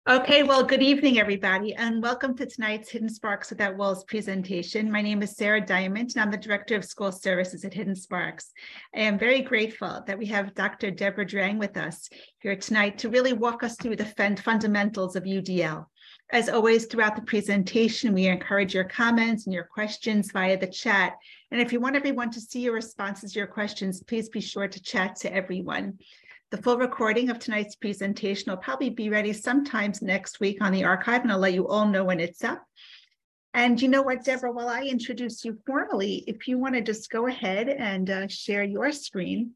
Okay, well, good evening, everybody, and welcome to tonight's Hidden Sparks Without Walls presentation. My name is Sarah Diamond, and I'm the Director of School Services at Hidden Sparks. I am very grateful that we have Dr. Deborah Drang with us here tonight to really walk us through the fundamentals of UDL. As always, throughout the presentation, we encourage your comments and your questions via the chat. And if you want everyone to see your responses to your questions, please be sure to chat to everyone. The full recording of tonight's presentation will probably be ready sometimes next week on the archive, and I'll let you all know when it's up. And you know what, Deborah, while I introduce you formally, if you want to just go ahead and share your screen.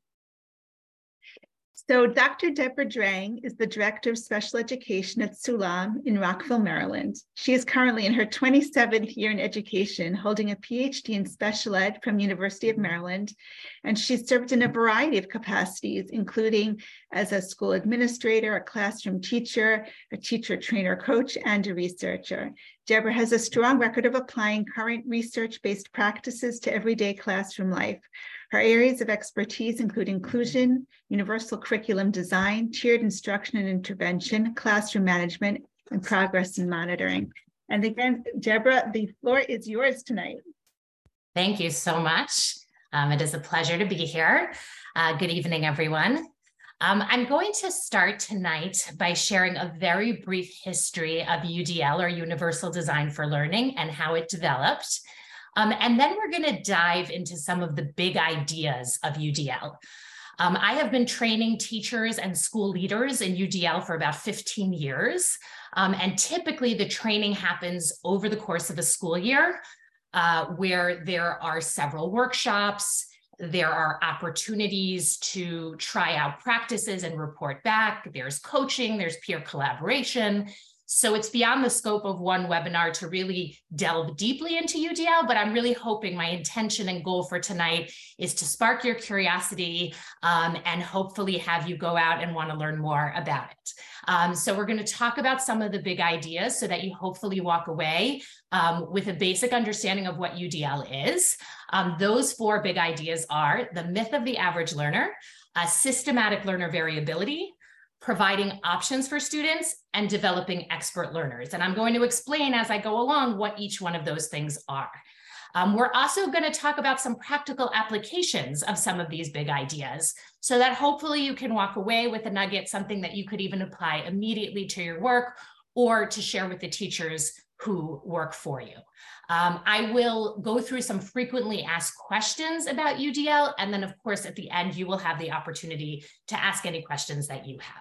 So Dr. Deborah Drang is the Director of Special Education at Sulam in Rockville, Maryland. She is currently in her 27th year in education, holding a PhD in special ed from University of Maryland. And she's served in a variety of capacities, including as a school administrator, a classroom teacher, a teacher trainer coach, and a researcher. Deborah has a strong record of applying current research-based practices to everyday classroom life. Her areas of expertise include inclusion, universal curriculum design, tiered instruction and intervention, classroom management, and progress and monitoring. And again, Deborah, the floor is yours tonight. Thank you so much. It is a pleasure to be here. Good evening, everyone. I'm going to start tonight by sharing a very brief history of UDL, or Universal Design for Learning, and how it developed. And then we're going to dive into some of the big ideas of UDL. I have been training teachers and school leaders in UDL for about 15 years. And typically the training happens over the course of a school year, where there are several workshops. There are opportunities to try out practices and report back. There's coaching, there's peer collaboration. So it's beyond the scope of one webinar to really delve deeply into UDL, but I'm really hoping, my intention and goal for tonight is to spark your curiosity and hopefully have you go out and want to learn more about it. So we're going to talk about some of the big ideas so that you hopefully walk away with a basic understanding of what UDL is. Those four big ideas are the myth of the average learner, systematic learner variability, providing options for students, and developing expert learners. And I'm going to explain as I go along what each one of those things are. We're also going to talk about some practical applications of some of these big ideas so that hopefully you can walk away with a nugget, something that you could even apply immediately to your work or to share with the teachers who work for you. I will go through some frequently asked questions about UDL, and then of course at the end you will have the opportunity to ask any questions that you have.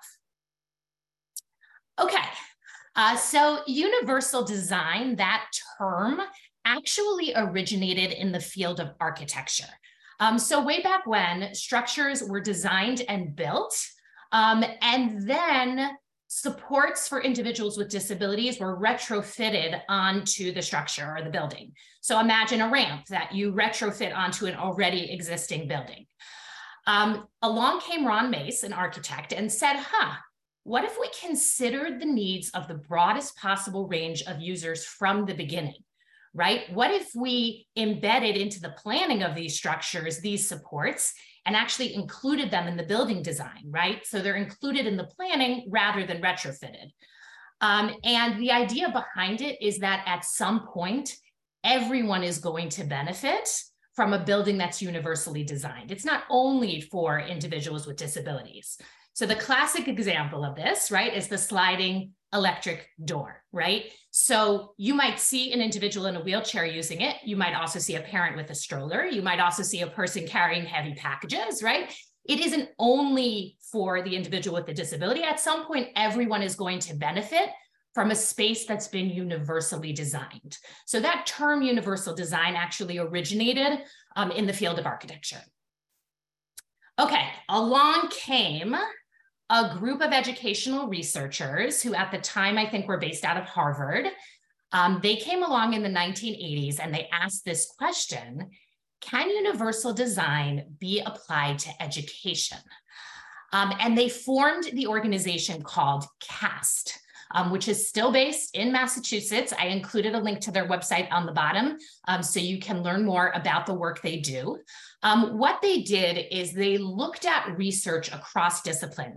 Okay, so universal design, that term actually originated in the field of architecture. So way back when, structures were designed and built, and then supports for individuals with disabilities were retrofitted onto the structure or the building. So imagine a ramp that you retrofit onto an already existing building. Along came Ron Mace, an architect, and said, what if we considered the needs of the broadest possible range of users from the beginning, right? What if we embedded into the planning of these structures, these supports, and actually included them in the building design, right? So they're included in the planning rather than retrofitted. And the idea behind it is that at some point, everyone is going to benefit from a building that's universally designed. It's not only for individuals with disabilities. So the classic example of this, right, is the sliding electric door, right? So you might see an individual in a wheelchair using it. You might also see a parent with a stroller. You might also see a person carrying heavy packages, right? It isn't only for the individual with the disability. At some point, everyone is going to benefit from a space that's been universally designed. So that term universal design actually originated in the field of architecture. Okay, along came a group of educational researchers who at the time I think were based out of Harvard. They came along in the 1980s and they asked this question: can universal design be applied to education? And they formed the organization called CAST, which is still based in Massachusetts. I included a link to their website on the bottom so you can learn more about the work they do. What they did is they looked at research across disciplines.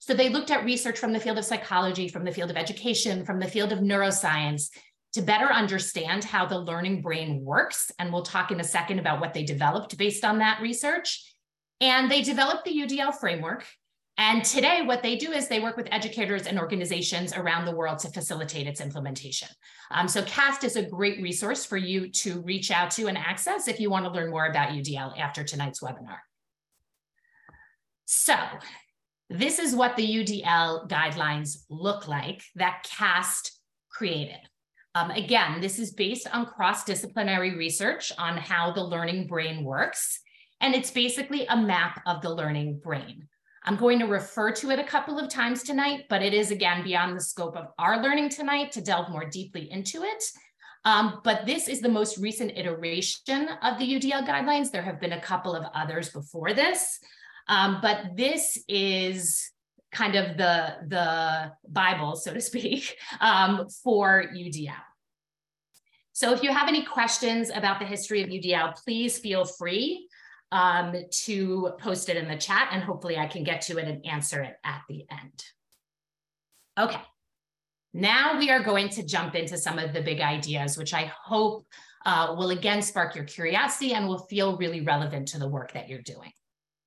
So they looked at research from the field of psychology, from the field of education, from the field of neuroscience to better understand how the learning brain works. And we'll talk in a second about what they developed based on that research. And they developed the UDL framework. And today, what they do is they work with educators and organizations around the world to facilitate its implementation. So CAST is a great resource for you to reach out to and access if you want to learn more about UDL after tonight's webinar. So this is what the UDL guidelines look like that CAST created. Again, this is based on cross-disciplinary research on how the learning brain works. And it's basically a map of the learning brain. I'm going to refer to it a couple of times tonight, but it is, again, beyond the scope of our learning tonight to delve more deeply into it. But this is the most recent iteration of the UDL guidelines. There have been a couple of others before this, but this is kind of the Bible, so to speak, for UDL. So if you have any questions about the history of UDL, please feel free to post it in the chat, and hopefully I can get to it and answer it at the end. Okay, now we are going to jump into some of the big ideas, which I hope will again spark your curiosity and will feel really relevant to the work that you're doing.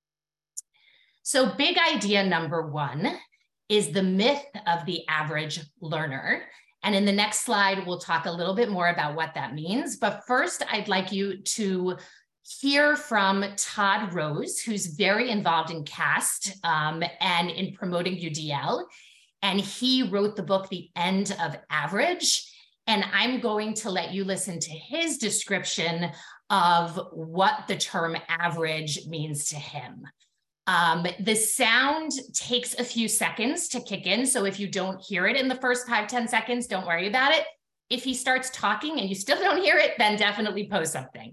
So big idea number one is the myth of the average learner. And in the next slide, we'll talk a little bit more about what that means. But first, I'd like you to hear from Todd Rose, who's very involved in CAST and in promoting UDL. And he wrote the book, The End of Average. And I'm going to let you listen to his description of what the term average means to him. The sound takes a few seconds to kick in. So if you don't hear it in the first 5-10 seconds, don't worry about it. If he starts talking and you still don't hear it, then definitely post something.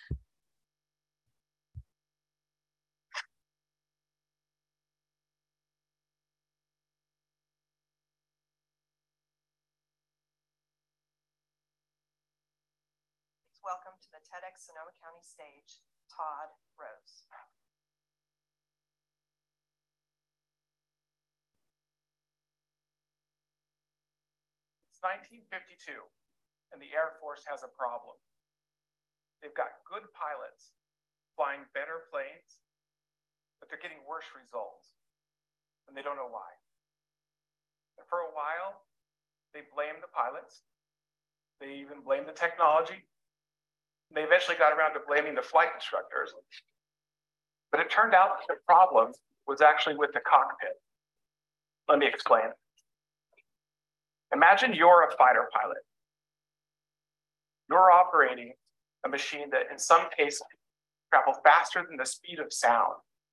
Welcome to the TEDx Sonoma County stage, Todd Rose. It's 1952, and the Air Force has a problem. They've got good pilots flying better planes, but they're getting worse results, and they don't know why. And for a while, they blame the pilots. They even blame the technology. They eventually got around to blaming the flight instructors. But it turned out that the problem was actually with the cockpit. Let me explain. Imagine you're a fighter pilot. You're operating a machine that in some cases travels faster than the speed of sound,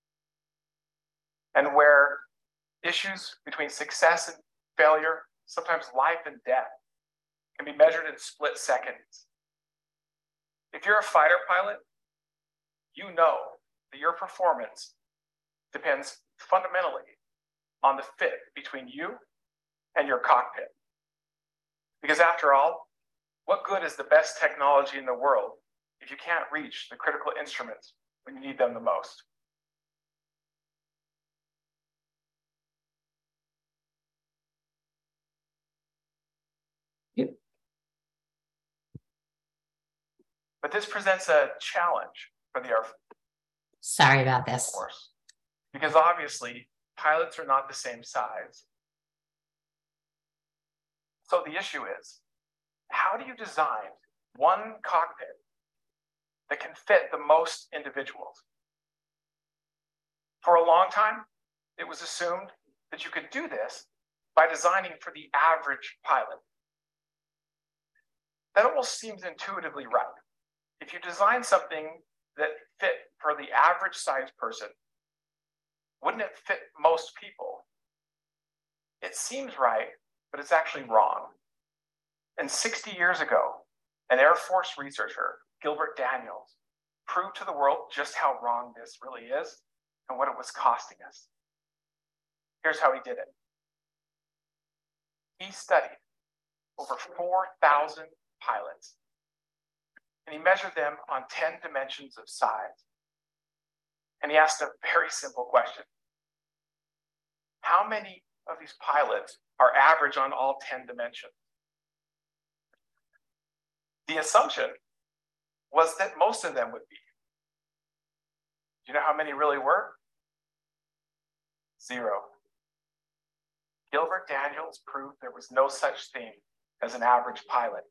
and where issues between success and failure, sometimes life and death, can be measured in split seconds. If you're a fighter pilot, you know that your performance depends fundamentally on the fit between you and your cockpit. Because after all, what good is the best technology in the world if you can't reach the critical instruments when you need them the most? But this presents a challenge for the Air Force. Sorry about this. Of course, because obviously pilots are not the same size. So the issue is, how do you design one cockpit that can fit the most individuals? For a long time, it was assumed that you could do this by designing for the average pilot. That almost seems intuitively right. If you design something that fit for the average sized person, wouldn't it fit most people? It seems right, but it's actually wrong. And 60 years ago, an Air Force researcher, Gilbert Daniels, proved to the world just how wrong this really is and what it was costing us. Here's how he did it. He studied over 4,000 pilots, and he measured them on 10 dimensions of size. And he asked a very simple question. how many of these pilots are average on all 10 dimensions? The assumption was that most of them would be. Do you know how many really were? 0. Gilbert Daniels proved there was no such thing as an average pilot.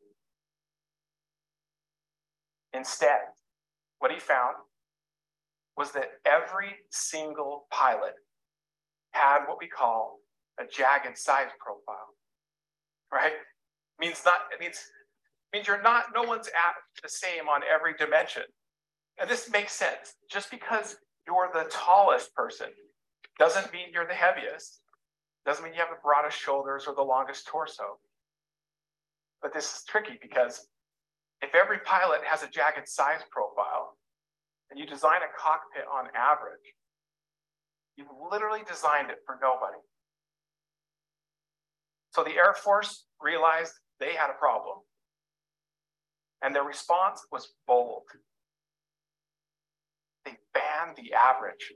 Instead, what he found was that every single pilot had what we call a jagged size profile, right? It means no one's at the same on every dimension. And this makes sense. Just because you're the tallest person doesn't mean you're the heaviest. Doesn't mean you have the broadest shoulders or the longest torso. But this is tricky because if every pilot has a jagged size profile and you design a cockpit on average, you've literally designed it for nobody. So the Air Force realized they had a problem. And their response was bold. They banned the average.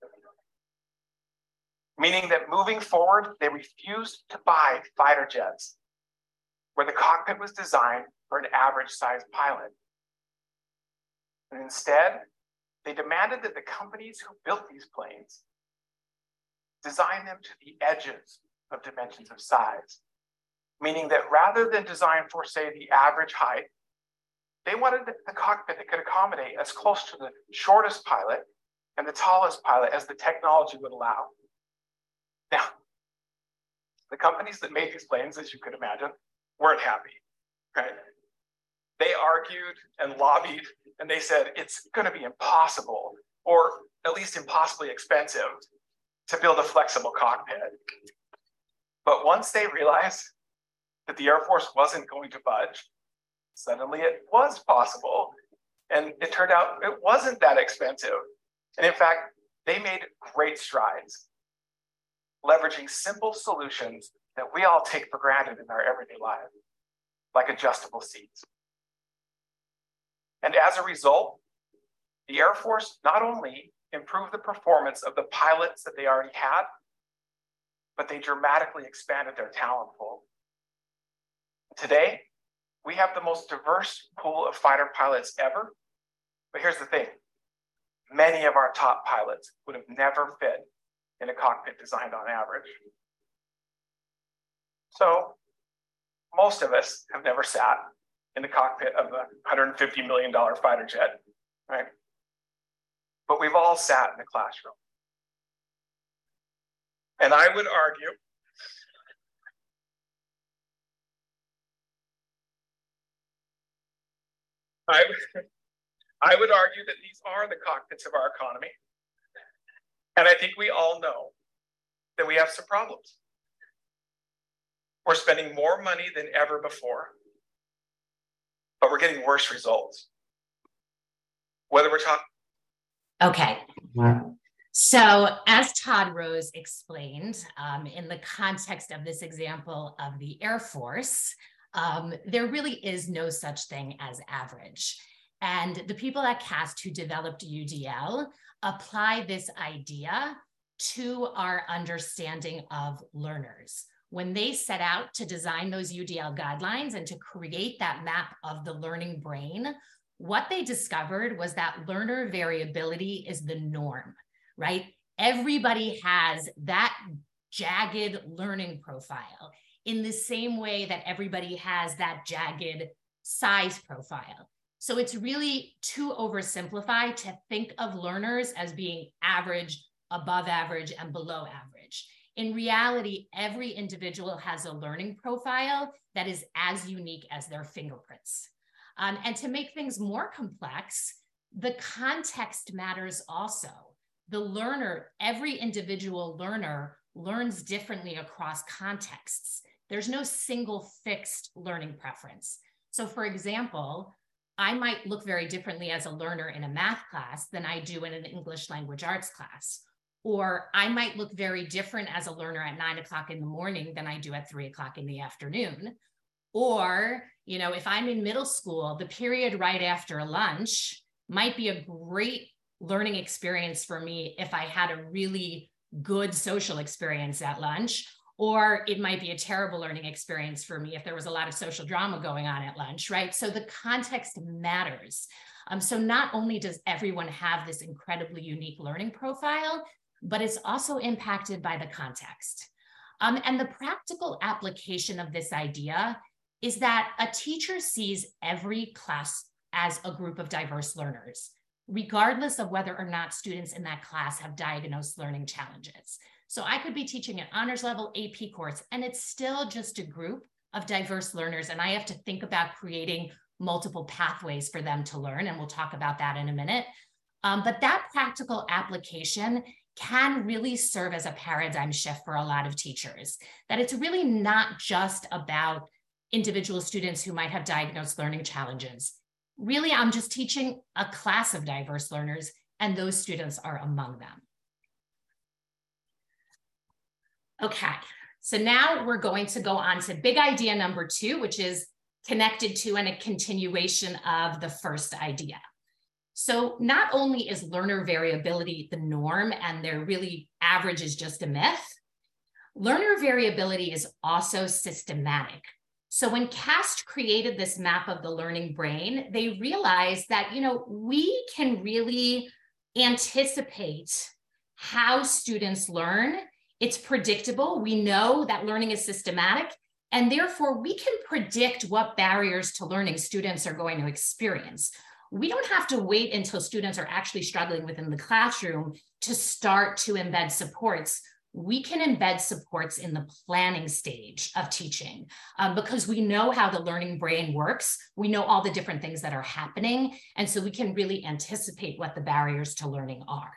Meaning that moving forward, they refused to buy fighter jets where the cockpit was designed for an average sized pilot. And instead, they demanded that the companies who built these planes design them to the edges of dimensions of size. Meaning that rather than design for, say, the average height, they wanted the cockpit that could accommodate as close to the shortest pilot and the tallest pilot as the technology would allow. Now, the companies that made these planes, as you could imagine, weren't happy, right? They argued and lobbied, and they said it's going to be impossible, or at least impossibly expensive, to build a flexible cockpit. But once they realized that the Air Force wasn't going to budge, suddenly it was possible. And it turned out it wasn't that expensive. And in fact, they made great strides, leveraging simple solutions that we all take for granted in our everyday life, like adjustable seats. And as a result, the Air Force not only improved the performance of the pilots that they already had, but they dramatically expanded their talent pool. Today, we have the most diverse pool of fighter pilots ever. But here's the thing. Many of our top pilots would have never fit in a cockpit designed on average. So most of us have never sat in the cockpit of a $150 million fighter jet, right? But we've all sat in the classroom. And I would argue that these are the cockpits of our economy. And I think we all know that we have some problems. We're spending more money than ever before, but we're getting worse results. Whether we're talking. Okay. So as Todd Rose explained, in the context of this example of the Air Force, there really is no such thing as average. And the people at CAST who developed UDL apply this idea to our understanding of learners. When they set out to design those UDL guidelines and to create that map of the learning brain, what they discovered was that learner variability is the norm, right? Everybody has that jagged learning profile in the same way that everybody has that jagged size profile. So it's really too oversimplified to think of learners as being average, above average, and below average. In reality, every individual has a learning profile that is as unique as their fingerprints. And to make things more complex, the context matters also. The learner, every individual learner learns differently across contexts. There's no single fixed learning preference. So for example, I might look very differently as a learner in a math class than I do in an English language arts class. Or I might look very different as a learner at 9 o'clock in the morning than I do at 3 o'clock in the afternoon. Or, you know, if I'm in middle school, the period right after lunch might be a great learning experience for me if I had a really good social experience at lunch, or it might be a terrible learning experience for me if there was a lot of social drama going on at lunch, right? So the context matters. So not only does everyone have this incredibly unique learning profile, but it's also impacted by the context. And the practical application of this idea is that a teacher sees every class as a group of diverse learners, regardless of whether or not students in that class have diagnosed learning challenges. So I could be teaching an honors level AP course, and it's still just a group of diverse learners, and I have to think about creating multiple pathways for them to learn, and we'll talk about that in a minute. But that practical application can really serve as a paradigm shift for a lot of teachers, that it's really not just about individual students who might have diagnosed learning challenges. Really, I'm just teaching a class of diverse learners, and those students are among them. Okay, so now we're going to go on to big idea number 2, which is connected to and a continuation of the first idea. So not only is learner variability the norm and their really average is just a myth, learner variability is also systematic. So when CAST created this map of the learning brain, they realized that, we can really anticipate how students learn. It's predictable. We know that learning is systematic, and therefore we can predict what barriers to learning students are going to experience. We don't have to wait until students are actually struggling within the classroom to start to embed supports. We can embed supports in the planning stage of teaching because we know how the learning brain works. We know all the different things that are happening. And so we can really anticipate what the barriers to learning are.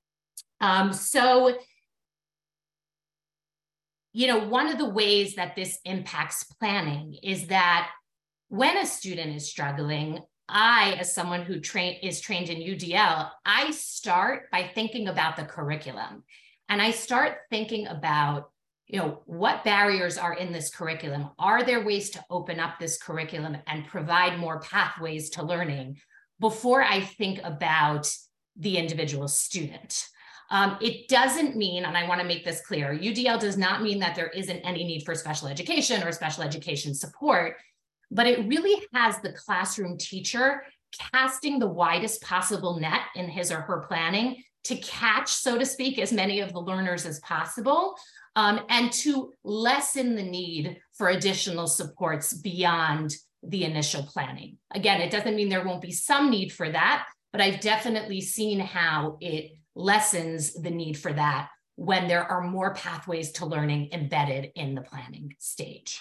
One of the ways that this impacts planning is that when a student is struggling, I, as someone who is trained in UDL, I start by thinking about the curriculum. And I start thinking about, what barriers are in this curriculum? Are there ways to open up this curriculum and provide more pathways to learning before I think about the individual student? It doesn't mean, and I want to make this clear, UDL does not mean that there isn't any need for special education or special education support, but it really has the classroom teacher casting the widest possible net in his or her planning to catch, so to speak, as many of the learners as possible, and to lessen the need for additional supports beyond the initial planning. Again, it doesn't mean there won't be some need for that, but I've definitely seen how it lessens the need for that when there are more pathways to learning embedded in the planning stage.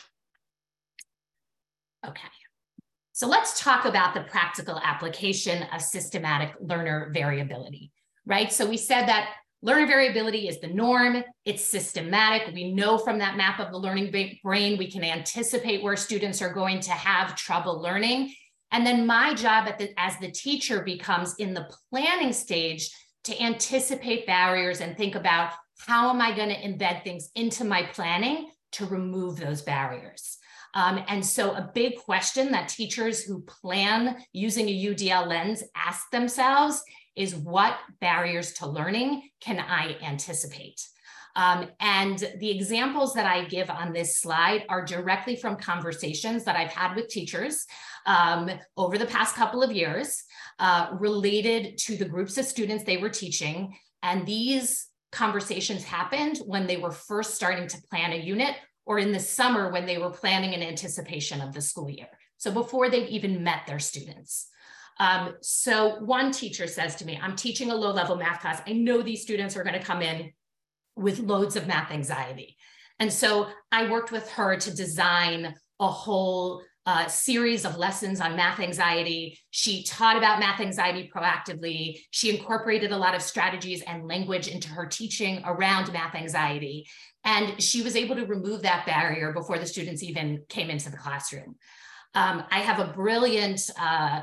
Okay, so let's talk about the practical application of systematic learner variability. Right? So we said that learner variability is the norm. It's systematic. We know from that map of the learning brain, we can anticipate where students are going to have trouble learning. And then my job as the teacher becomes in the planning stage to anticipate barriers and think about how am I going to embed things into my planning to remove those barriers. And so a big question that teachers who plan using a UDL lens ask themselves is, what barriers to learning can I anticipate? And the examples that I give on this slide are directly from conversations that I've had with teachers over the past couple of years related to the groups of students they were teaching. And these conversations happened when they were first starting to plan a unit, or in the summer when they were planning in anticipation of the school year. So before they've even met their students. So one teacher says to me, I'm teaching a low-level math class. I know these students are going to come in with loads of math anxiety. And so I worked with her to design a whole series of lessons on math anxiety. She taught about math anxiety proactively. She incorporated a lot of strategies and language into her teaching around math anxiety. And she was able to remove that barrier before the students even came into the classroom. I have a brilliant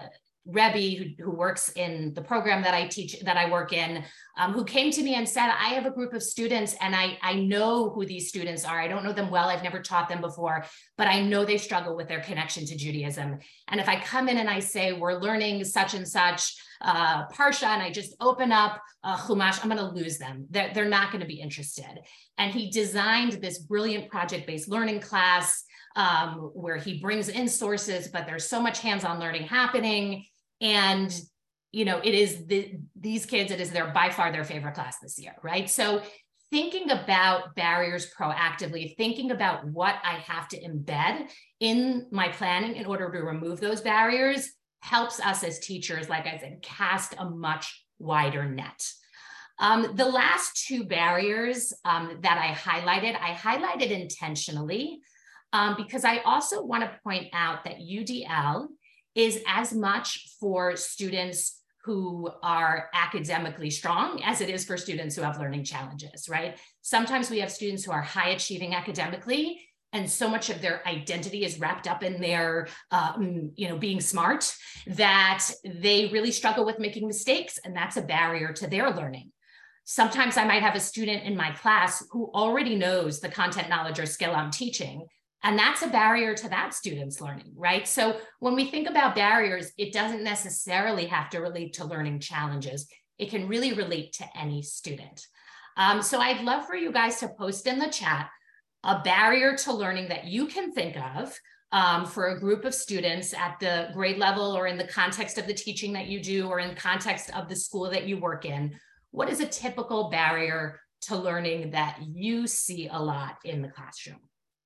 Rebbe, who works in the program that I work in, who came to me and said, I have a group of students and I know who these students are. I don't know them well. I've never taught them before, but I know they struggle with their connection to Judaism. And if I come in and I say, we're learning such and such Parsha, and I just open up Chumash, I'm going to lose them. They're not going to be interested. And he designed this brilliant project-based learning class where he brings in sources, but there's so much hands-on learning happening. And, you know, it is these kids, it is by far their favorite class this year, right? So thinking about barriers proactively, thinking about what I have to embed in my planning in order to remove those barriers helps us as teachers, like I said, cast a much wider net. The last two barriers that I highlighted intentionally because I also want to point out that UDL is as much for students who are academically strong as it is for students who have learning challenges, right? Sometimes we have students who are high achieving academically, and so much of their identity is wrapped up in their, being smart, that they really struggle with making mistakes, and that's a barrier to their learning. Sometimes I might have a student in my class who already knows the content, knowledge, or skill I'm teaching, and that's a barrier to that student's learning, right? So when we think about barriers, it doesn't necessarily have to relate to learning challenges. It can really relate to any student. So I'd love for you guys to post in the chat a barrier to learning that you can think of for a group of students at the grade level or in the context of the teaching that you do or in context of the school that you work in. What is a typical barrier to learning that you see a lot in the classroom?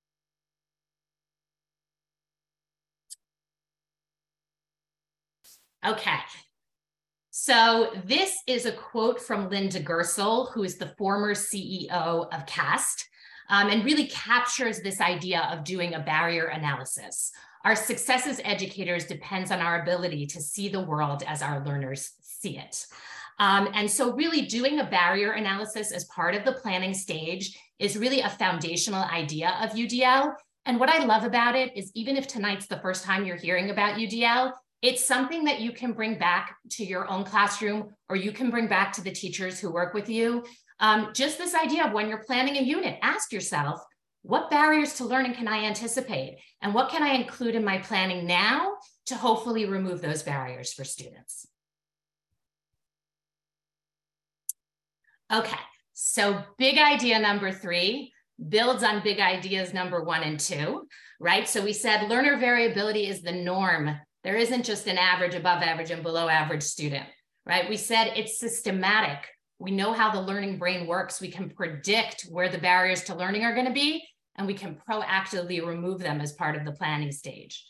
Okay, so this is a quote from Linda Gersel, who is the former CEO of CAST, and really captures this idea of doing a barrier analysis. Our success as educators depends on our ability to see the world as our learners see it. And so really doing a barrier analysis as part of the planning stage is really a foundational idea of UDL. And what I love about it is even if tonight's the first time you're hearing about UDL, it's something that you can bring back to your own classroom, or you can bring back to the teachers who work with you. Just this idea of when you're planning a unit, ask yourself, what barriers to learning can I anticipate? And what can I include in my planning now to hopefully remove those barriers for students? Okay, so big idea number 3 builds on big ideas number 1 and 2, right? So we said learner variability is the norm. There isn't just an average, above average, and below average student, right? We said it's systematic. We know how the learning brain works. We can predict where the barriers to learning are going to be, and we can proactively remove them as part of the planning stage.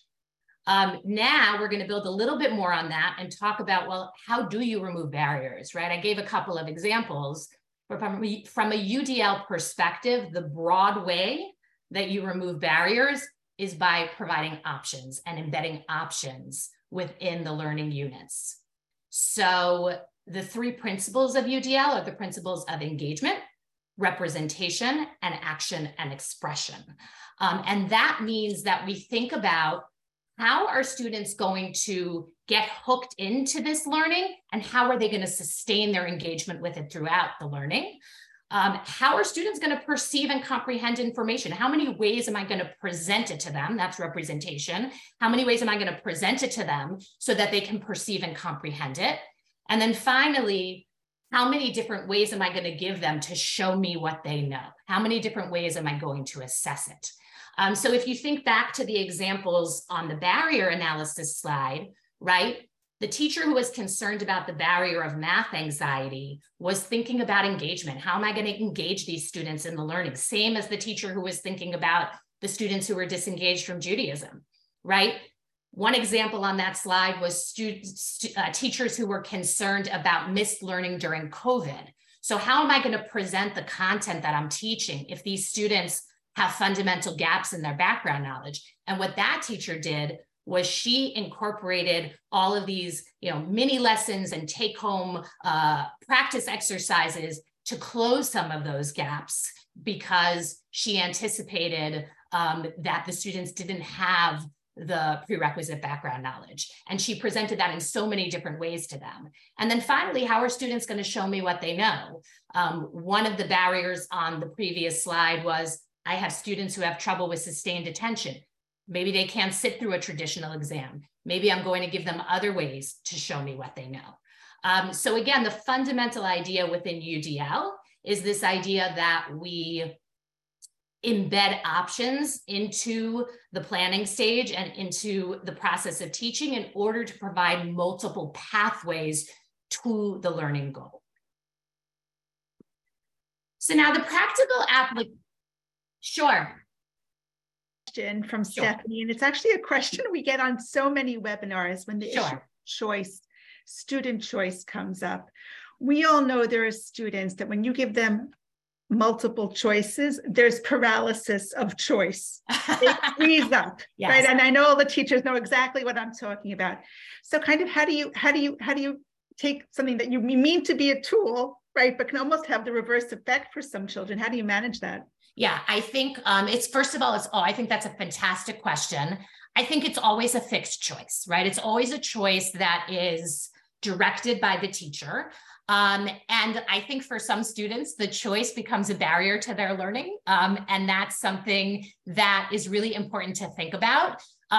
Now we're going to build a little bit more on that and talk about, well, how do you remove barriers, right? I gave a couple of examples, but from a UDL perspective, the broad way that you remove barriers is by providing options and embedding options within the learning units. So the 3 principles of UDL are the principles of engagement, representation, and action and expression. And that means that we think about how are students going to get hooked into this learning, and how are they going to sustain their engagement with it throughout the learning? How are students going to perceive and comprehend information? How many ways am I going to present it to them? That's representation. How many ways am I going to present it to them so that they can perceive and comprehend it? And then finally, how many different ways am I going to give them to show me what they know? How many different ways am I going to assess it? So if you think back to the examples on the barrier analysis slide, right? The teacher who was concerned about the barrier of math anxiety was thinking about engagement. How am I going to engage these students in the learning? Same as the teacher who was thinking about the students who were disengaged from Judaism, right? One example on that slide was teachers who were concerned about missed learning during COVID. So how am I going to present the content that I'm teaching if these students have fundamental gaps in their background knowledge? And what that teacher did was she incorporated all of these, mini lessons and take-home practice exercises to close some of those gaps, because she anticipated that the students didn't have the prerequisite background knowledge. And she presented that in so many different ways to them. And then finally, how are students going to show me what they know? One of the barriers on the previous slide was I have students who have trouble with sustained attention. Maybe they can't sit through a traditional exam. Maybe I'm going to give them other ways to show me what they know. So again, the fundamental idea within UDL is this idea that we embed options into the planning stage and into the process of teaching in order to provide multiple pathways to the learning goal. So now the practical application, sure. From Stephanie, and it's actually a question we get on so many webinars when the issue of choice, student choice comes up. We all know there are students that when you give them multiple choices, there's paralysis of choice. They freeze up, yes. Right? And I know all the teachers know exactly what I'm talking about. So kind of how do you take something that you mean to be a tool, right, but can almost have the reverse effect for some children? How do you manage that? Yeah, I think it's, first of all, I think that's a fantastic question. I think it's always a fixed choice, right? It's always a choice that is directed by the teacher. And I think for some students, the choice becomes a barrier to their learning. And that's something that is really important to think about.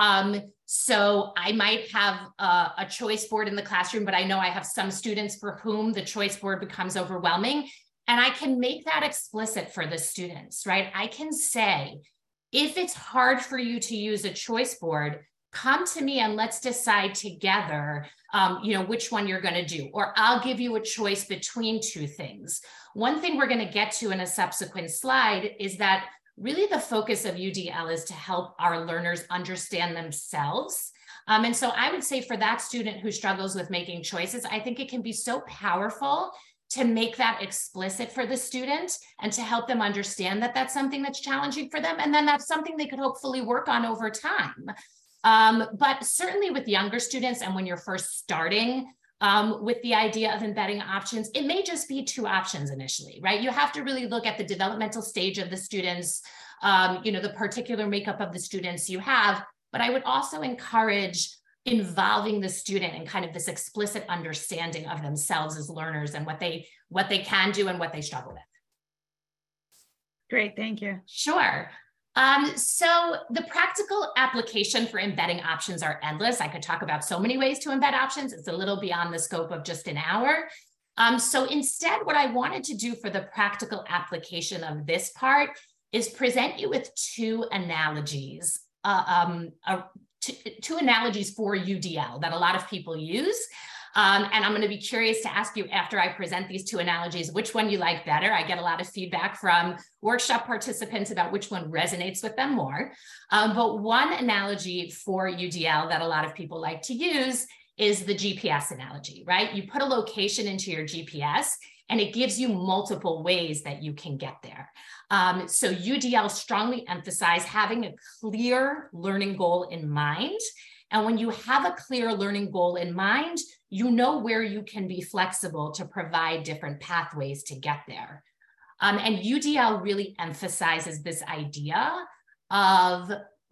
So I might have a choice board in the classroom, but I know I have some students for whom the choice board becomes overwhelming. And I can make that explicit for the students, right? I can say, if it's hard for you to use a choice board, come to me and let's decide together, which one you're going to do, or I'll give you a choice between two things. One thing we're going to get to in a subsequent slide is that really the focus of UDL is to help our learners understand themselves. And so I would say for that student who struggles with making choices, I think it can be so powerful to make that explicit for the student and to help them understand that that's something that's challenging for them. And then that's something they could hopefully work on over time. But certainly with younger students and when you're first starting with the idea of embedding options, it may just be two options initially, right? You have to really look at the developmental stage of the students, the particular makeup of the students you have. But I would also encourage involving the student in kind of this explicit understanding of themselves as learners and what they can do and what they struggle with. Great, thank you. Sure. So the practical application for embedding options are endless. I could talk about so many ways to embed options. It's a little beyond the scope of just an hour. So instead, what I wanted to do for the practical application of this part is present you with two analogies, two analogies for UDL that a lot of people use. And I'm going to be curious to ask you after I present these two analogies, which one you like better. I get a lot of feedback from workshop participants about which one resonates with them more. But one analogy for UDL that a lot of people like to use is the GPS analogy, right? You put a location into your GPS and it gives you multiple ways that you can get there. So UDL strongly emphasize having a clear learning goal in mind. And when you have a clear learning goal in mind, you know where you can be flexible to provide different pathways to get there. And UDL really emphasizes this idea of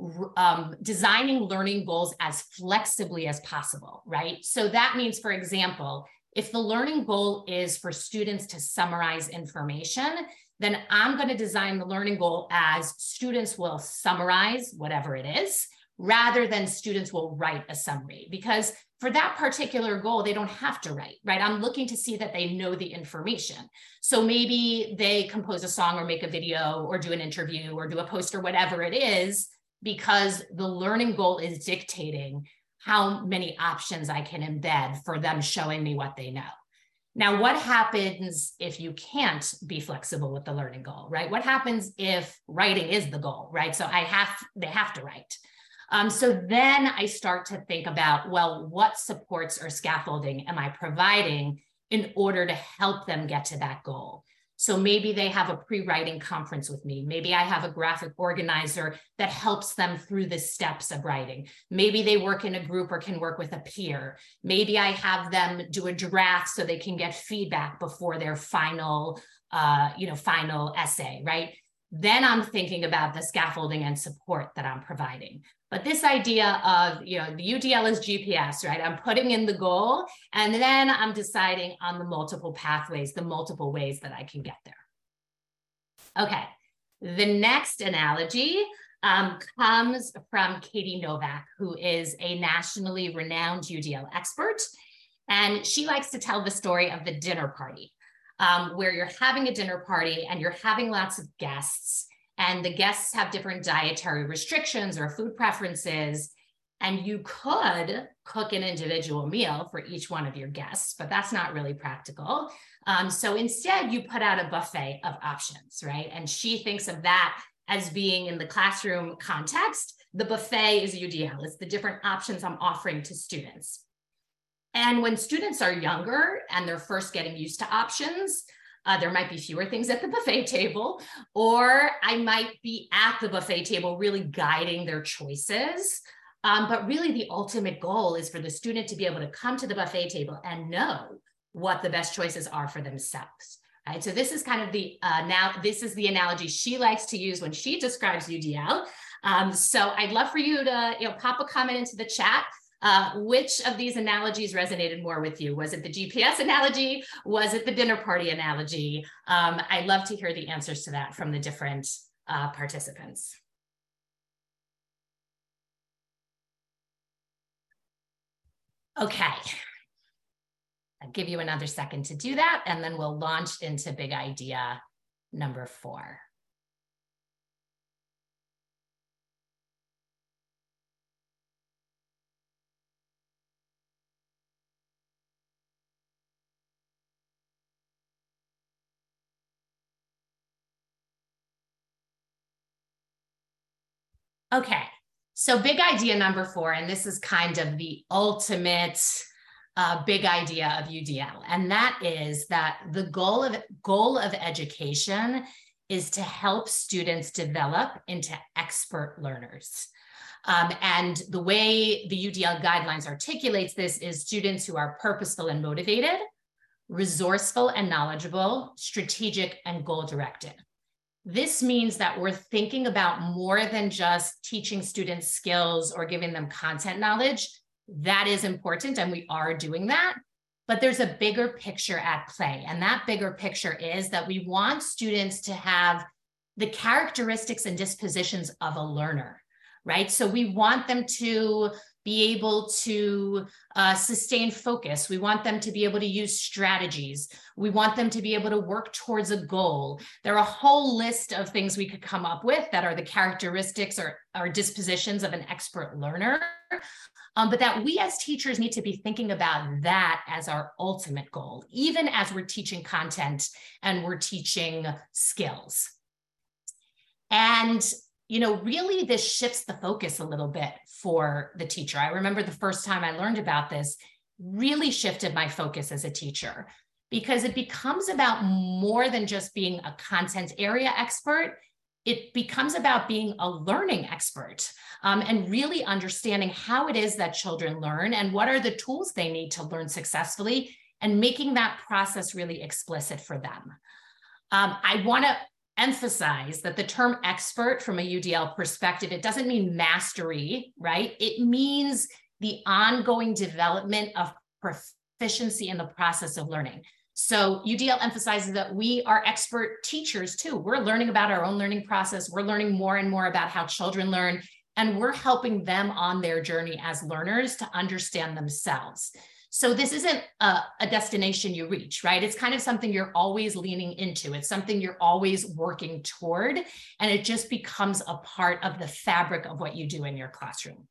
designing learning goals as flexibly as possible, right? So that means, for example, if the learning goal is for students to summarize information, then I'm going to design the learning goal as students will summarize whatever it is, rather than students will write a summary. Because for that particular goal, they don't have to write, right? I'm looking to see that they know the information. So maybe they compose a song or make a video or do an interview or do a post or whatever it is, because the learning goal is dictating how many options I can embed for them showing me what they know. Now, what happens if you can't be flexible with the learning goal, right? What happens if writing is the goal, right? So they have to write. So then I start to think about, well, what supports or scaffolding am I providing in order to help them get to that goal? So maybe they have a pre-writing conference with me. Maybe I have a graphic organizer that helps them through the steps of writing. Maybe they work in a group or can work with a peer. Maybe I have them do a draft so they can get feedback before their final essay, right? Then I'm thinking about the scaffolding and support that I'm providing. But this idea of, the UDL is GPS, right? I'm putting in the goal, and then I'm deciding on the multiple pathways, the multiple ways that I can get there. Okay, the next analogy comes from Katie Novak, who is a nationally renowned UDL expert. And she likes to tell the story of the dinner party, where you're having a dinner party and you're having lots of guests, and the guests have different dietary restrictions or food preferences. And you could cook an individual meal for each one of your guests, but that's not really practical. So instead, you put out a buffet of options, right? And she thinks of that as being, in the classroom context, the buffet is UDL. It's the different options I'm offering to students. And when students are younger and they're first getting used to options, there might be fewer things at the buffet table, or I might be at the buffet table really guiding their choices. But really the ultimate goal is for the student to be able to come to the buffet table and know what the best choices are for themselves. Right? So this is kind of this is the analogy she likes to use when she describes UDL. So I'd love for you to pop a comment into the chat. Which of these analogies resonated more with you? Was it the GPS analogy? Was it the dinner party analogy? I'd love to hear the answers to that from the different participants. Okay, I'll give you another second to do that, and then we'll launch into big idea number 4. Okay, so big idea number 4, and this is kind of the ultimate big idea of UDL, and that is that the goal of education is to help students develop into expert learners. And the way the UDL guidelines articulates this is students who are purposeful and motivated, resourceful and knowledgeable, strategic and goal-directed. This means that we're thinking about more than just teaching students skills or giving them content knowledge. That is important, and we are doing that. But there's a bigger picture at play. And that bigger picture is that we want students to have the characteristics and dispositions of a learner, right? So we want them to be able to sustain focus. We want them to be able to use strategies. We want them to be able to work towards a goal. There are a whole list of things we could come up with that are the characteristics or dispositions of an expert learner, but that we as teachers need to be thinking about that as our ultimate goal, even as we're teaching content and we're teaching skills. And really this shifts the focus a little bit for the teacher. I remember the first time I learned about this really shifted my focus as a teacher, because it becomes about more than just being a content area expert. It becomes about being a learning expert and really understanding how it is that children learn and what are the tools they need to learn successfully, and making that process really explicit for them. I want to emphasize that the term expert from a UDL perspective, it doesn't mean mastery, right? It means the ongoing development of proficiency in the process of learning. So UDL emphasizes that we are expert teachers too. We're learning about our own learning process. We're learning more and more about how children learn, and we're helping them on their journey as learners to understand themselves. So this isn't a destination you reach, right? It's kind of something you're always leaning into. It's something you're always working toward, and it just becomes a part of the fabric of what you do in your classroom.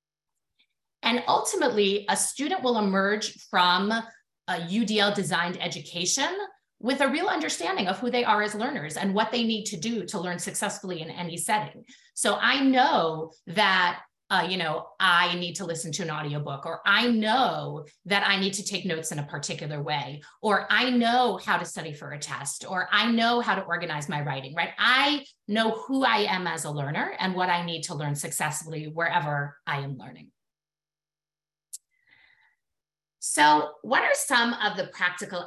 And ultimately, a student will emerge from a UDL designed education with a real understanding of who they are as learners and what they need to do to learn successfully in any setting. So I know that I need to listen to an audiobook, or I know that I need to take notes in a particular way, or I know how to study for a test, or I know how to organize my writing, right? I know who I am as a learner and what I need to learn successfully wherever I am learning. So what are some of the practical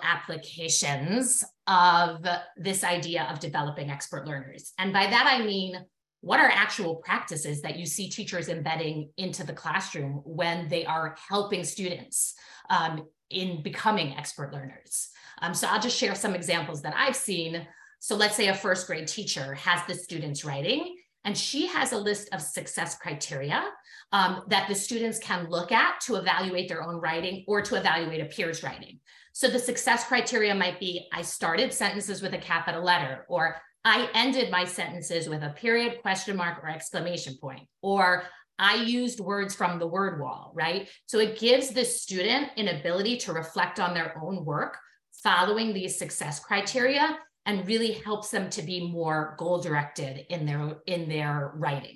applications of this idea of developing expert learners? And by that, I mean, what are actual practices that you see teachers embedding into the classroom when they are helping students in becoming expert learners? So I'll just share some examples that I've seen. So let's say a first grade teacher has the students writing, and she has a list of success criteria that the students can look at to evaluate their own writing or to evaluate a peer's writing. So the success criteria might be, I started sentences with a capital letter, or I ended my sentences with a period, question mark, or exclamation point, or I used words from the word wall, right? So it gives the student an ability to reflect on their own work following these success criteria, and really helps them to be more goal-directed in their writing.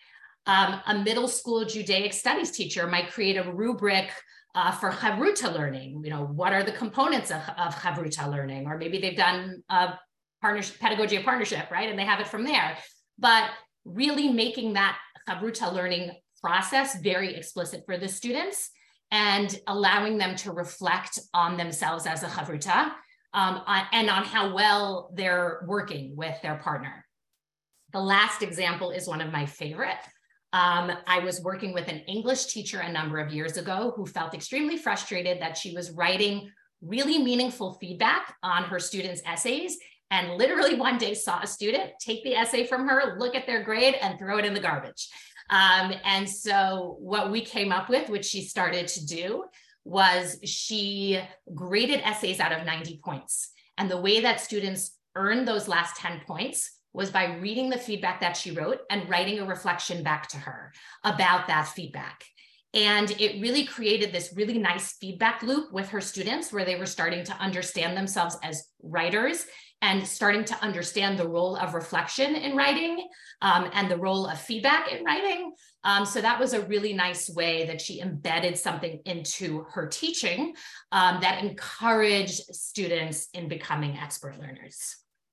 A middle school Judaic studies teacher might create a rubric for Chavruta learning. You know, what are the components of Chavruta learning? Or maybe they've done pedagogy of partnership, right? And they have it from there. But really making that Chavruta learning process very explicit for the students and allowing them to reflect on themselves as a Chavruta and on how well they're working with their partner. The last example is one of my favorite. I was working with an English teacher a number of years ago who felt extremely frustrated that she was writing really meaningful feedback on her students' essays, and literally one day saw a student take the essay from her, look at their grade, and throw it in the garbage. And so what we came up with, which she started to do, was she graded essays out of 90 points. And the way that students earned those last 10 points was by reading the feedback that she wrote and writing a reflection back to her about that feedback. And it really created this really nice feedback loop with her students where they were starting to understand themselves as writers and starting to understand the role of reflection in writing and the role of feedback in writing. So that was a really nice way that she embedded something into her teaching that encouraged students in becoming expert learners.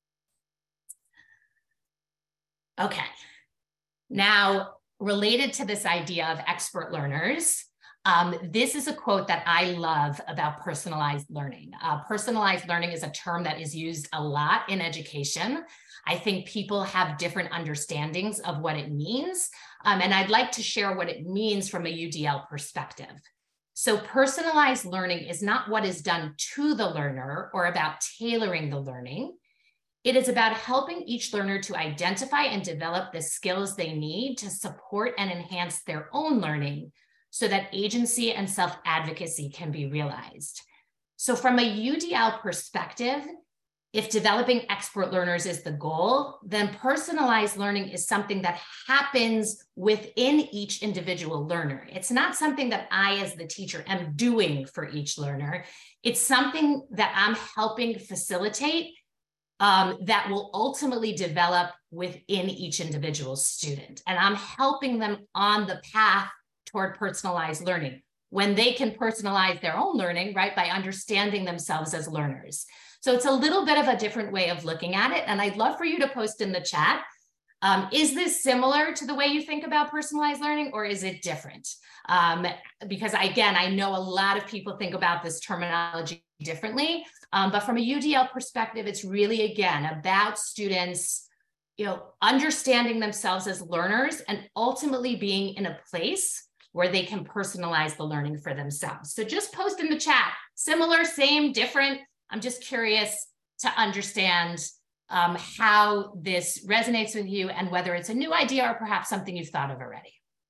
Okay, now related to this idea of expert learners, this is a quote that I love about personalized learning. Personalized learning is a term that is used a lot in education. I think people have different understandings of what it means, and I'd like to share what it means from a UDL perspective. So personalized learning is not what is done to the learner or about tailoring the learning. It is about helping each learner to identify and develop the skills they need to support and enhance their own learning so that agency and self-advocacy can be realized. So from a UDL perspective, if developing expert learners is the goal, then personalized learning is something that happens within each individual learner. It's not something that I, as the teacher, am doing for each learner. It's something that I'm helping facilitate that will ultimately develop within each individual student. And I'm helping them on the path toward personalized learning when they can personalize their own learning, right, by understanding themselves as learners. So it's a little bit of a different way of looking at it. And I'd love for you to post in the chat. Is this similar to the way you think about personalized learning, or is it different? Because again, I know a lot of people think about this terminology differently, but from a UDL perspective, it's really, again, about students, understanding themselves as learners and ultimately being in a place where they can personalize the learning for themselves. So just post in the chat, similar, same, different. I'm just curious to understand how this resonates with you and whether it's a new idea or perhaps something you've thought of already.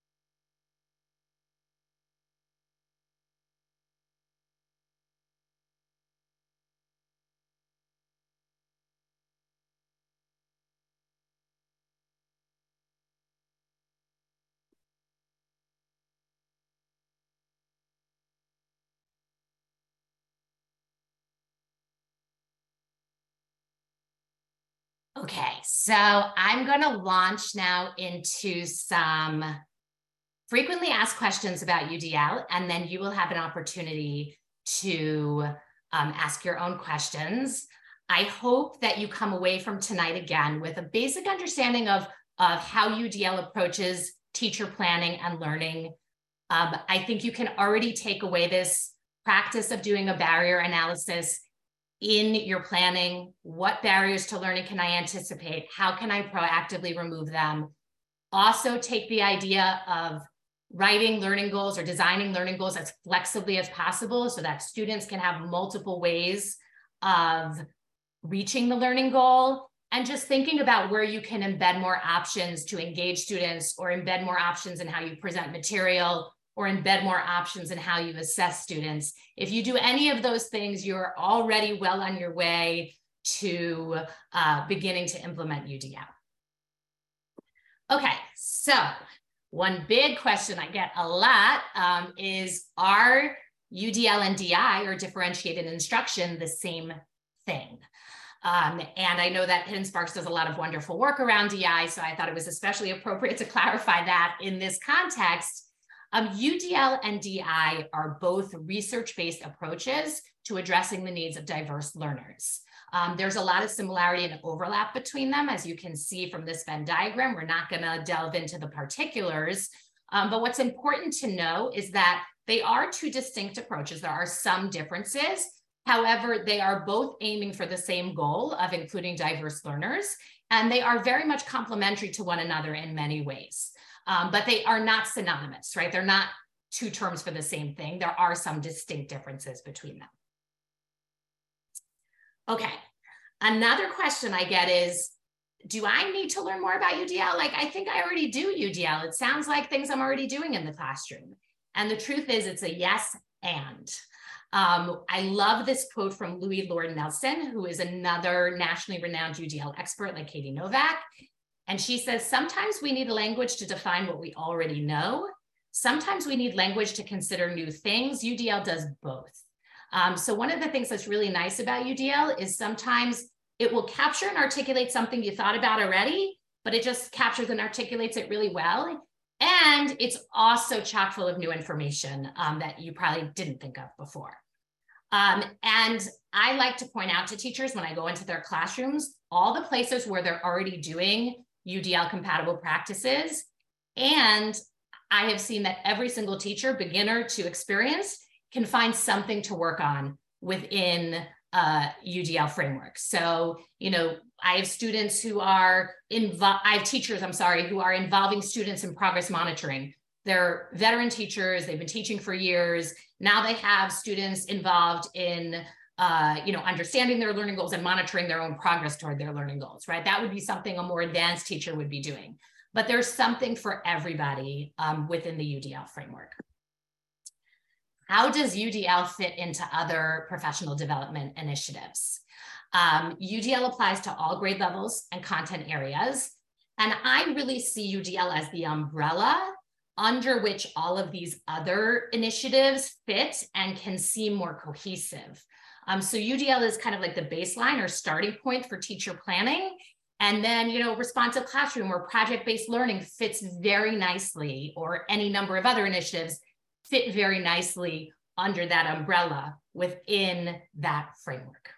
Okay, so I'm going to launch now into some frequently asked questions about UDL, and then you will have an opportunity to ask your own questions. I hope that you come away from tonight again with a basic understanding of how UDL approaches teacher planning and learning. I think you can already take away this practice of doing a barrier analysis in your planning. What barriers to learning can I anticipate? How can I proactively remove them? Also take the idea of writing learning goals or designing learning goals as flexibly as possible so that students can have multiple ways of reaching the learning goal, and just thinking about where you can embed more options to engage students, or embed more options in how you present material, or embed more options in how you assess students. If you do any of those things, you're already well on your way to beginning to implement UDL. Okay, so one big question I get a lot is, are UDL and DI, or differentiated instruction, the same thing? And I know that Hidden Sparks does a lot of wonderful work around DI, so I thought it was especially appropriate to clarify that in this context. UDL and DI are both research-based approaches to addressing the needs of diverse learners. There's a lot of similarity and overlap between them, as you can see from this Venn diagram. We're not going to delve into the particulars, but what's important to know is that they are two distinct approaches. There are some differences. However, they are both aiming for the same goal of including diverse learners, and they are very much complementary to one another in many ways. But they are not synonymous, right? They're not two terms for the same thing. There are some distinct differences between them. Okay, another question I get is, do I need to learn more about UDL? Like, I think I already do UDL. It sounds like things I'm already doing in the classroom. And the truth is, it's a yes and. I love this quote from Louis Lord Nelson, who is another nationally renowned UDL expert like Katie Novak. And she says, sometimes we need language to define what we already know. Sometimes we need language to consider new things. UDL does both. So one of the things that's really nice about UDL is sometimes it will capture and articulate something you thought about already, but it just captures and articulates it really well. And it's also chock full of new information that you probably didn't think of before. And I like to point out to teachers when I go into their classrooms, all the places where they're already doing UDL compatible practices. And I have seen that every single teacher, beginner to experienced, can find something to work on within UDL framework. So, you know, I have students who are I have teachers, I'm sorry, who are involving students in progress monitoring. They're veteran teachers, they've been teaching for years. Now they have students involved in, you know, understanding their learning goals and monitoring their own progress toward their learning goals, right? That would be something a more advanced teacher would be doing. But there's something for everybody within the UDL framework. How does UDL fit into other professional development initiatives? UDL applies to all grade levels and content areas. And I really see UDL as the umbrella under which all of these other initiatives fit and can seem more cohesive. So UDL is kind of like the baseline or starting point for teacher planning. And then, you know, responsive classroom or project-based learning fits very nicely, or any number of other initiatives fit very nicely under that umbrella within that framework.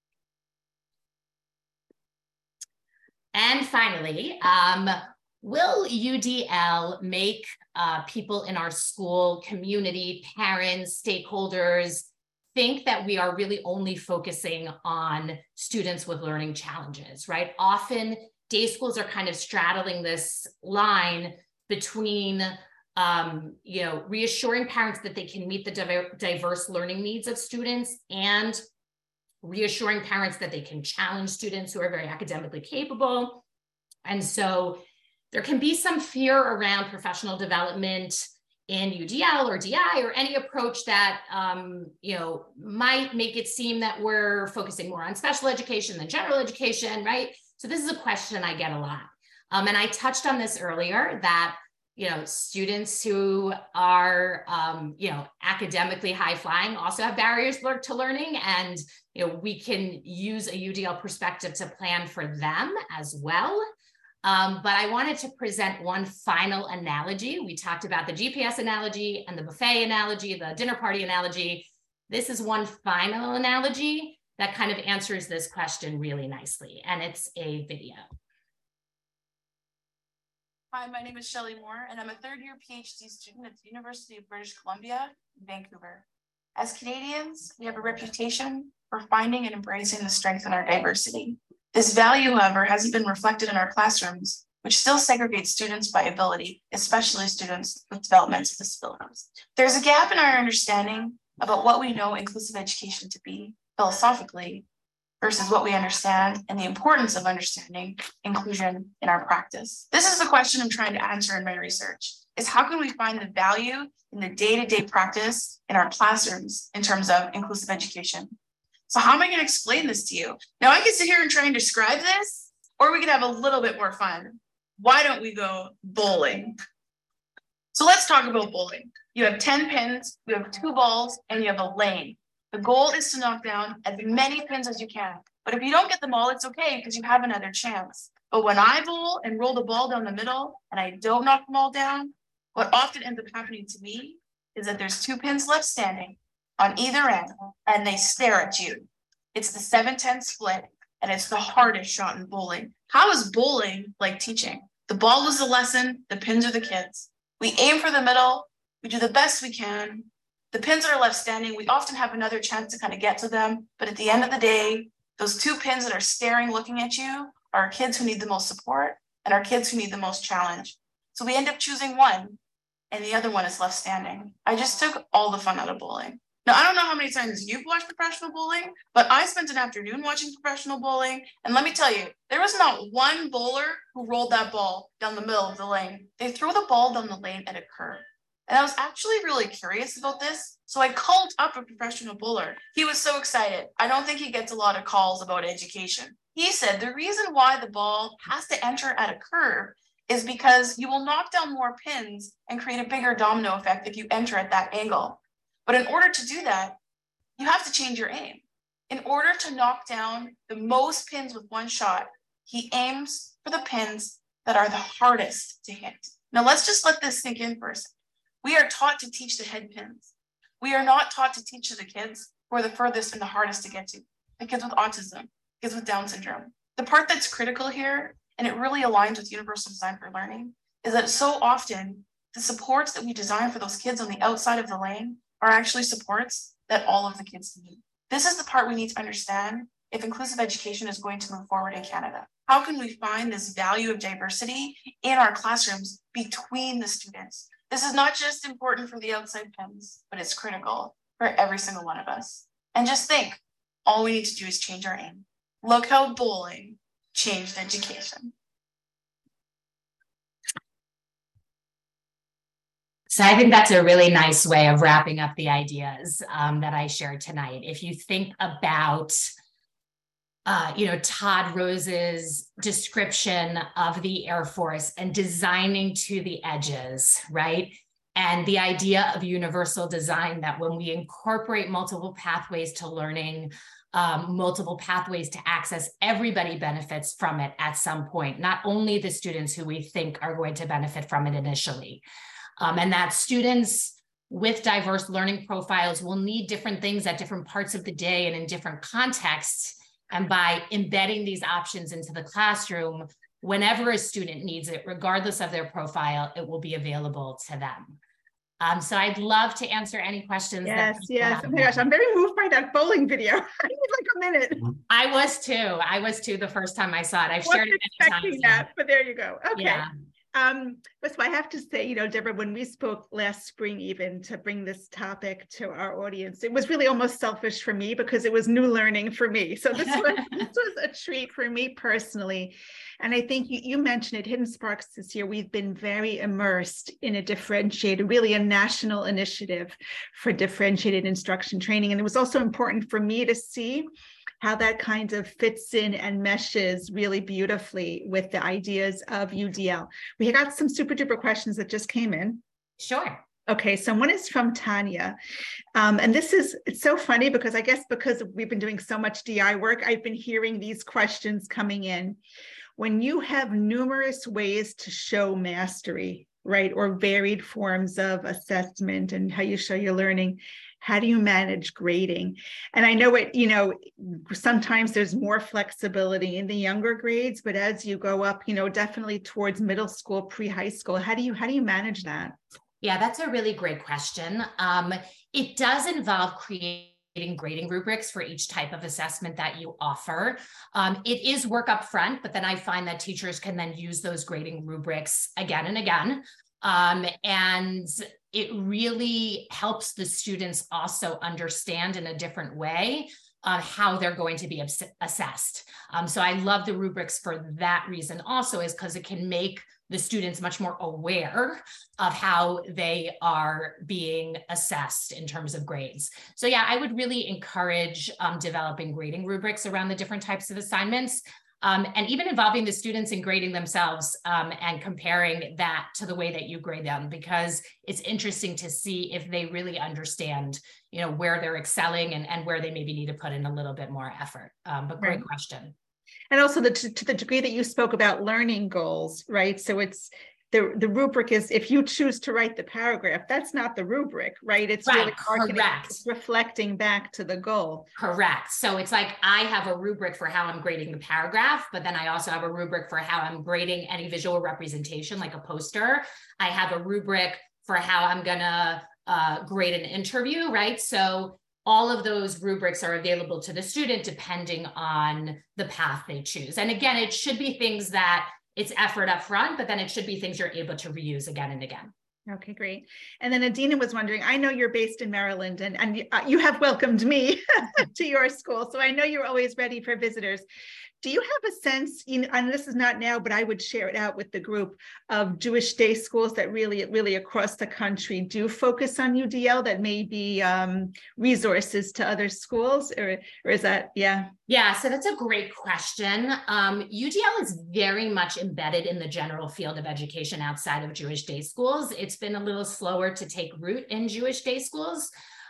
And finally, will UDL make people in our school, community, parents, stakeholders think that we are really only focusing on students with learning challenges, right? Often day schools are kind of straddling this line between you know, reassuring parents that they can meet the diverse learning needs of students, and reassuring parents that they can challenge students who are very academically capable. And so there can be some fear around professional development in UDL or DI or any approach that you know, might make it seem that we're focusing more on special education than general education, right? So this is a question I get a lot. And I touched on this earlier, that you know, students who are, you know, academically high flying also have barriers to learning. And, you know, we can use a UDL perspective to plan for them as well. But I wanted to present one final analogy. We talked about the GPS analogy and the buffet analogy, the dinner party analogy. This is one final analogy that kind of answers this question really nicely. And it's a video. Hi, my name is Shelley Moore, and I'm a third-year PhD student at the University of British Columbia in Vancouver. As Canadians, we have a reputation for finding and embracing the strength in our diversity. This value, however, hasn't been reflected in our classrooms which still segregates students by ability, especially students with developmental disabilities. There's a gap in our understanding about what we know inclusive education to be philosophically versus what we understand and the importance of understanding inclusion in our practice. This is the question I'm trying to answer in my research, is how can we find the value in the day-to-day practice in our classrooms in terms of inclusive education? So how am I going to explain this to you? Now I can sit here and try and describe this, or we can have a little bit more fun. Why don't we go bowling? So let's talk about bowling. You have 10 pins, you have 2 balls, and you have a lane. The goal is to knock down as many pins as you can. But if you don't get them all, it's okay because you have another chance. But when I bowl and roll the ball down the middle and I don't knock them all down, what often ends up happening to me is that there's 2 pins left standing on either end and they stare at you. It's the 7-10 split and it's the hardest shot in bowling. How is bowling like teaching? The ball is the lesson, the pins are the kids. We aim for the middle, we do the best we can. The pins are left standing. We often have another chance to kind of get to them. But at the end of the day, those 2 pins that are staring, looking at you are our kids who need the most support and our kids who need the most challenge. So we end up choosing one and the other one is left standing. I just took all the fun out of bowling. Now, I don't know how many times you've watched professional bowling, but I spent an afternoon watching professional bowling. And let me tell you, there was not one bowler who rolled that ball down the middle of the lane. They threw the ball down the lane at a curve. And I was actually really curious about this. So I called up a professional bowler. He was so excited. I don't think he gets a lot of calls about education. He said the reason why the ball has to enter at a curve is because you will knock down more pins and create a bigger domino effect if you enter at that angle. But in order to do that, you have to change your aim. In order to knock down the most pins with one shot, he aims for the pins that are the hardest to hit. Now let's just let this sink in for a second. We are taught to teach the head pins. We are not taught to teach the kids who are the furthest and the hardest to get to, the kids with autism, kids with Down syndrome. The part that's critical here, and it really aligns with universal design for learning, is that so often the supports that we design for those kids on the outside of the lane are actually supports that all of the kids need. This is the part we need to understand if inclusive education is going to move forward in Canada. How can we find this value of diversity in our classrooms between the students? This is not just important for the outside pins, but it's critical for every single one of us. And just think, all we need to do is change our aim. Look how bowling changed education. So I think that's a really nice way of wrapping up the ideas that I shared tonight. If you think about Todd Rose's description of the Air Force and designing to the edges, right? And the idea of universal design, that when we incorporate multiple pathways to learning, multiple pathways to access, everybody benefits from it at some point, not only the students who we think are going to benefit from it initially. And that students with diverse learning profiles will need different things at different parts of the day and in different contexts. And by embedding these options into the classroom, whenever a student needs it, regardless of their profile, it will be available to them. So I'd love to answer any questions. Yes. Oh my gosh, I'm very moved by that bowling video. I need like a minute. I was too the first time I saw it. I've shared it many times. That, but there you go. Okay. Yeah. But so I have to say, Deborah, when we spoke last spring, even to bring this topic to our audience, it was really almost selfish for me because it was new learning for me. So this was a treat for me personally. And I think you mentioned it, Hidden Sparks this year, we've been very immersed in a differentiated, really a national initiative for differentiated instruction training. And it was also important for me to see how that kind of fits in and meshes really beautifully with the ideas of UDL. We got some super duper questions that just came in. Sure. Okay, so one is from Tanya. And it's so funny because I guess because we've been doing so much DI work, I've been hearing these questions coming in. When you have numerous ways to show mastery, right, or varied forms of assessment and how you show your learning, how do you manage grading? And I know sometimes there's more flexibility in the younger grades, but as you go up, definitely towards middle school, pre-high school, how do you manage that? Yeah, that's a really great question. It does involve creating grading rubrics for each type of assessment that you offer. It is work up front, but then I find that teachers can then use those grading rubrics again and again. And it really helps the students also understand in a different way how they're going to be assessed. So I love the rubrics for that reason also, is because it can make the students much more aware of how they are being assessed in terms of grades. So yeah, I would really encourage developing grading rubrics around the different types of assignments. And even involving the students in grading themselves and comparing that to the way that you grade them, because it's interesting to see if they really understand, where they're excelling and where they maybe need to put in a little bit more effort. But great question. And also to the degree that you spoke about learning goals, right? So it's the rubric is, if you choose to write the paragraph, that's not the rubric, right? It's really correct. Reflecting back to the goal. Correct. So it's like I have a rubric for how I'm grading the paragraph, but then I also have a rubric for how I'm grading any visual representation, like a poster. I have a rubric for how I'm gonna grade an interview, right? So all of those rubrics are available to the student depending on the path they choose. And again, it should be things that it's effort up front, but then it should be things you're able to reuse again and again. Okay, great. And then Adina was wondering, I know you're based in Maryland and you have welcomed me to your school. So I know you're always ready for visitors. Do you have a sense, and this is not now, but I would share it out with the group, of Jewish day schools that really across the country do focus on UDL, that may be resources to other schools, or is that, yeah? Yeah, so that's a great question. UDL is very much embedded in the general field of education outside of Jewish day schools. It's been a little slower to take root in Jewish day schools.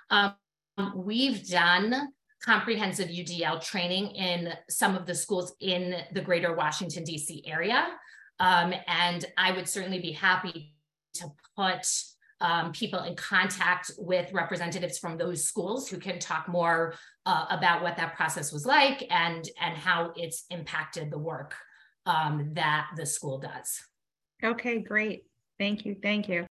We've done comprehensive UDL training in some of the schools in the greater Washington, D.C. area. And I would certainly be happy to put people in contact with representatives from those schools who can talk more about what that process was like and how it's impacted the work that the school does. Okay, great. Thank you.